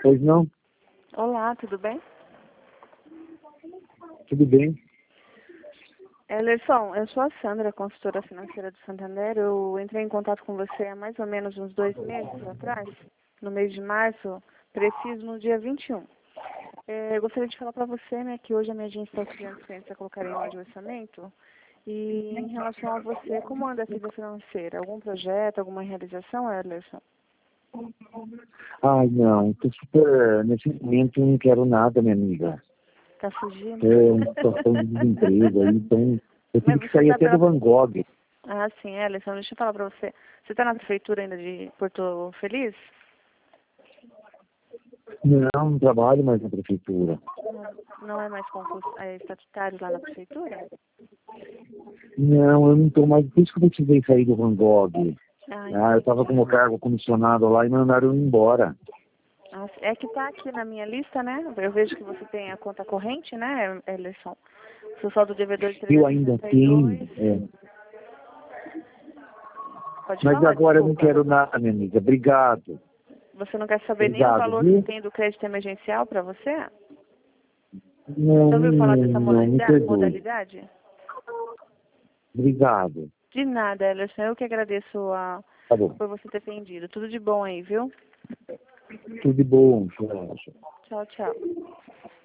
Pois não? Olá, tudo bem? Tudo bem? Elerson, eu sou a Sandra, consultora financeira do Santander. Eu entrei em contato com você há mais ou menos uns 2 meses atrás, no mês de março, preciso no dia 21. Eu gostaria de falar para você, né, que hoje a minha agência está auxiliando os clientes a colocarem em ordem o orçamento. E em relação a você, como anda a vida financeira? Algum projeto, alguma realização, Elerson? Ai, não, tô super. Nesse momento eu não quero nada, minha amiga. Tá fugindo? É uma situação de desemprego aí, então eu Mas tive que você sair tá até do Van Gogh. Ah, sim, Elerson, deixa eu falar para você. Você está na prefeitura ainda de Porto Feliz? Não trabalho mais na prefeitura. Não é mais concurso estatutário lá na prefeitura? Não, eu não tô mais. Por isso que eu precisei sair do Van Gogh. Ah, Eu estava com o cargo comissionado lá e mandaram eu embora. é que está aqui na minha lista, né? Eu vejo que você tem a conta corrente, né, Elerson? Seu saldo devedor de Eu ainda tenho. 362. Pode Mas falar, agora eu não desculpa. quero nada, minha amiga. Obrigado. Você não quer saber nem o Obrigado, valor que viu? tem do crédito emergencial para você? Não, Você ouviu falar dessa não, me perdoe. modalidade? Obrigado. De nada, Elerson. Eu que agradeço Tá bom. por você ter atendido. Tudo de bom aí, viu? Tudo de bom, Jorge. Tchau, tchau.